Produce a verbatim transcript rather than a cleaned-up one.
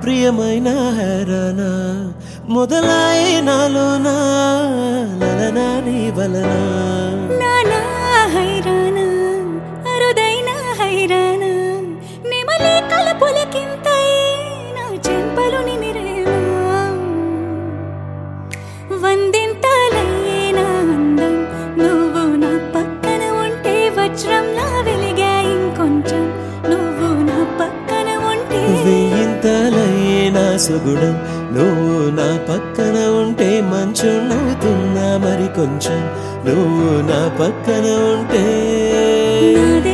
ప్రియమైన హైరానా మొదలై నాలోనా లలనా నీ వలన నానా హైరానా అరుదైన హైరానా నెమలి కలపులకింతై నా చెంపలు నిమిరేవా వందింతలయ్యేనా అందం నువ్వు నా పక్కన ఉంటే వజ్రంలా వెలిగా ఇంకొంచెం నువ్వు నా పక్కన ఉంటే వెయ్యింతలయ్యేనా సుగుణం నువ్వు నా పక్కన ఉంటే మంచున్నవుతున్నా మరి కొంచెం నువ్వు నా పక్కన ఉంటే